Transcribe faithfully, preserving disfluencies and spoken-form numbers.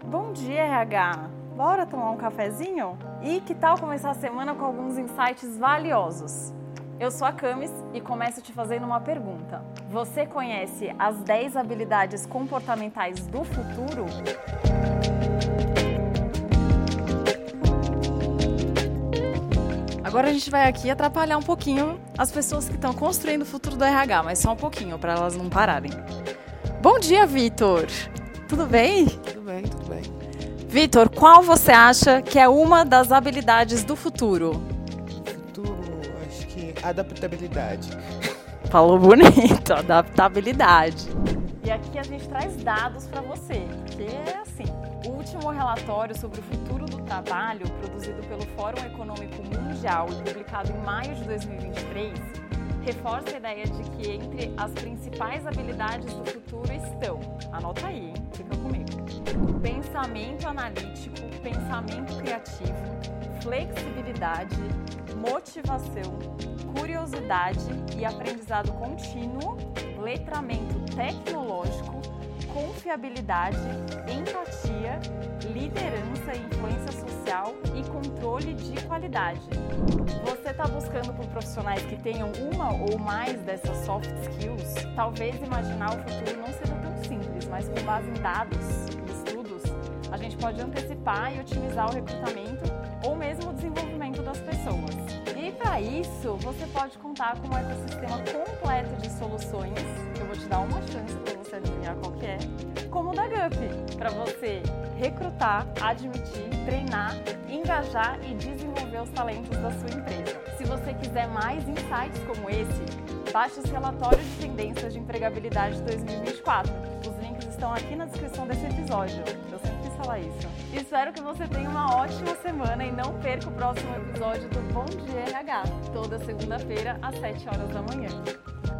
Bom dia, R H! Bora tomar um cafezinho? E que tal começar a semana com alguns insights valiosos? Eu sou a Camis e começo te fazendo uma pergunta. Você conhece as dez habilidades comportamentais do futuro? Agora a gente vai aqui atrapalhar um pouquinho as pessoas que estão construindo o futuro do R H, mas só um pouquinho, para elas não pararem. Bom dia, Vitor! Tudo bem? Tudo bem, tudo bem. Vitor, qual você acha que é uma das habilidades do futuro? Futuro, acho que adaptabilidade. Falou bonito, adaptabilidade. E aqui a gente traz dados para você, porque é assim, o último relatório sobre o futuro do trabalho, produzido pelo Fórum Econômico Mundial e publicado em maio de dois mil e vinte e três, reforça a ideia de que entre as principais habilidades do futuro estão, anota aí, hein? Fica comigo, pensamento analítico, pensamento criativo, flexibilidade, motivação, curiosidade e aprendizado contínuo, letramento tecnológico, confiabilidade, empatia, liderança e influência social e controle de qualidade. Você está buscando por profissionais que tenham uma ou mais dessas soft skills? Talvez imaginar o futuro não seja tão simples, mas com base em dados e estudos, a gente pode antecipar e otimizar o recrutamento ou mesmo o desenvolvimento das pessoas. E para isso, você pode contar com um ecossistema completo de soluções, que eu vou te dar uma chance para você adivinhar qual que é, como o da Gup, para você recrutar, admitir, treinar, engajar e desenvolver os talentos da sua empresa. Se você quiser mais insights como esse, baixe os relatórios de tendências de empregabilidade de dois mil e vinte e quatro. Os links estão aqui na descrição desse episódio. Eu sempre quis falar isso. Espero que você tenha uma ótima semana e não perca o próximo episódio do Bom Dia R H, toda segunda-feira às sete horas da manhã.